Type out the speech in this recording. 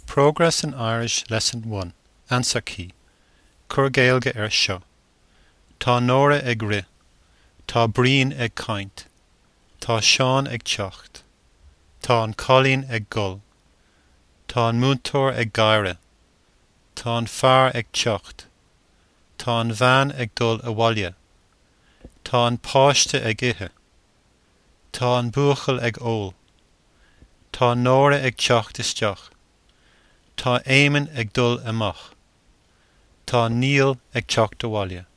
Progress in Irish Lesson 1 Answer Key Cur Gaeilge seo Tá nóra ag ri Tá brian ag caint Tá Seán ag teacht Tá an Colleen ag gol Tá an múinteoir ag gabhra Tá an fear ag teacht Tá an bhean ag dul a bhaile Tá an páiste ag ithe Tá an buachal ag ól Tá nóra ag teacht isteach Tá Éimeann ag dul amach Tá Níl ag teacht a bhaile